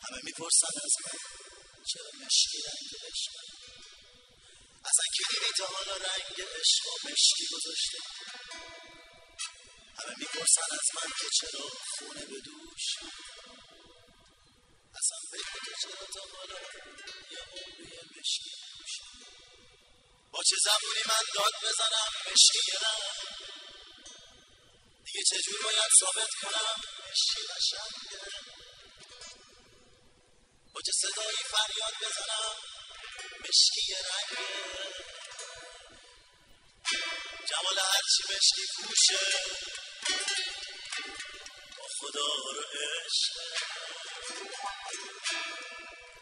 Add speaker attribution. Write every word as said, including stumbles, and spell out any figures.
Speaker 1: همه میپرسن از من چرا مشکی رنگ عشقم، اصلا کی دیدی تا حالا رنگ عشق و مشکی گذاشته؟ همه میپرسن از من که چرا خونه به دوش، اصلا بگو که چرا تا حالا یه عمری مشکی نوشم. با چه زبونی من داد بزنم مشکی رنگ، دیگه چجور باید ثابت کنم مشکی قشنگه؟ با چه صدایی فریاد بزنم مشکی رنگه؟ جمال هرچی مشکی پوشه با خدا رو عشقه.